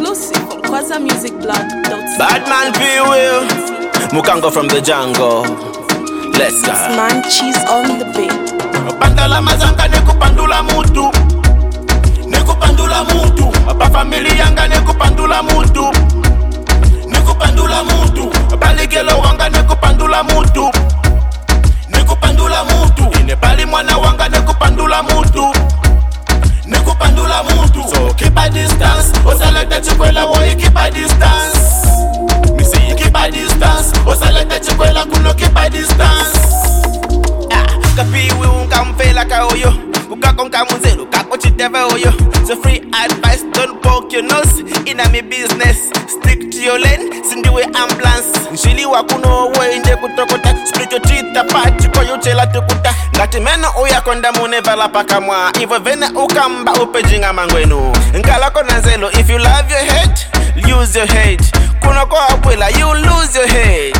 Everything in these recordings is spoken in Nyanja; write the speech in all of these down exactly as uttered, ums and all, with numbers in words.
Exclusive from Kwaza Music Blog. Bad man be will Mukango from the jungle. Let's go. Man cheese on the beat. Pandala mazanga nekupandula mutu, nekupandula mutu. Apa family yanga nekupandula mutu, nekupandula mutu. Baligelo wanga nekupandula mutu, nekupandula mutu. Inepali mwana wanga nekupandula mutu, nekupandula mutu. So keep a distance, osalete chikwela boy keep a distance. Me say keep a distance, osalete chikwela kuno keep a distance. Kapiwi unkamfela kaoyo Ukakonka munzelu kakochiteva oyo. So free advice, don't poke your nose in a me business. Stick to your lane, sindiwe ambulance. Nshiliwa kuno uwe inje kutokota. Split your teeth apart, chiko yuchela tukuta. Ngati meno uya konda munevala paka mwa. Ivo vene ukamba upejinga mangwenu. Nkalako nanzelo, if you love your head, lose your head. Kuno kwa apwela, you lose your head.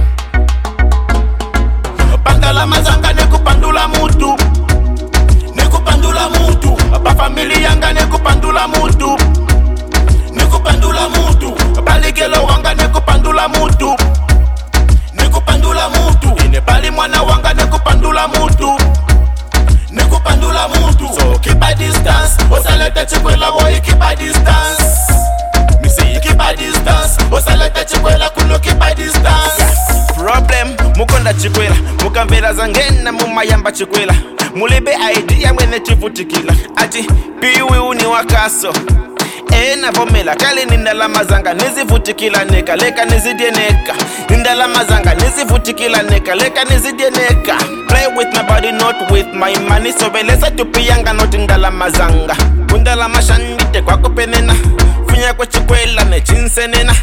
Pandala mazanga nekupandula mutu, nekupandula mutu. Apa family yanga nekupandula mutu, nekupandula mutu. Baligelo wanga nekupandula mutu, nekupandula mutu. Inepali mwana wanga nekupandula mutu, nekupandula mutu. So keep a distance, osalete chikwela boy keep a distance. Me say keep a distance, osalete chikwela kuno keep a distance. Problem, mukonda chikwela mukamvera zangena mumayamba chikwela mulibe idea mwene chivutikila ati piwi uni wakaso ena vomela kali nindalama zanga nizivutikila neka leka nizidyeneka nindalama zanga nizivutikila neka leka nizidyeneka. Play with my body not with my money so beleza tupiyanga not ndalama zanga kundalama shandite kwa kupenena funya kwa chikwela nechinsenena.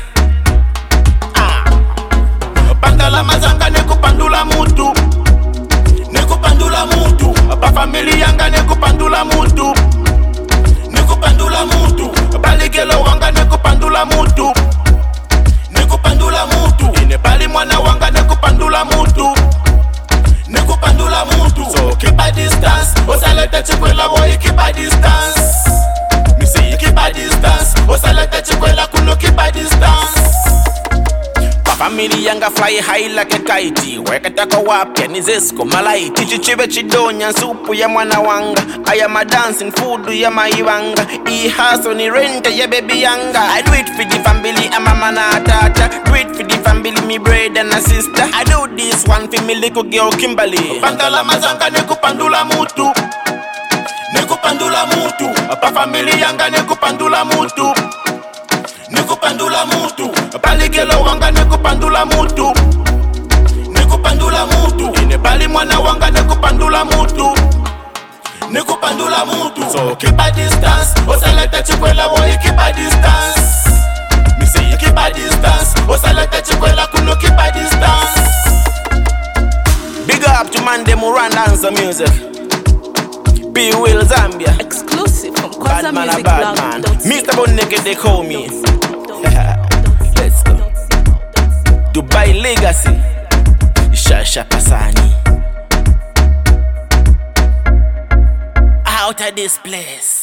Pandala mazanga nekupandula mutu, nekupandula mutu. Apa family yanga nekupandula mutu, nekupandula mutu. Baligelo wanga nekupandula mutu, nekupandula mutu. Inepali mwana wanga nekupandula mutu, nekupandula mutu. So keep a distance, osalete chikwela boy keep a distance. Me say keep a distance, osalete chikwela kuno keep a distance. Family yanga fly high like a kite. Wekataka wapya ni zesko malaiti. Chichibe chidonya supu ya mwana wanga. I am a dancing food ya maibanga. I hustle ni rente ya baby yanga. I do it for the family, I'm a man a tata. Do it for the family, me brother and a sister. I do this one for me little girl Kimberly. Pandala mazanga nekupandula mutu, nekupandula mutu. Apa family yanga nekupandula mutu, nekupandula mutu. Baligelo wanga nekupandula mutu, nekupandula mutu. Inepali mwana wanga nekupandula mutu, nekupandula mutu. So keep a distance, osalete chikwela boy keep a distance. Me say keep a distance, osalete chikwela kuno keep a distance. Big up to man dem who run dance music. P Will Zambia. Exclusive from Bad Kwaza man a Music bad Blog. man. Mister Boneke they call me. Let's go. Dubai Legacy. Shasha Pasani. Out of this place.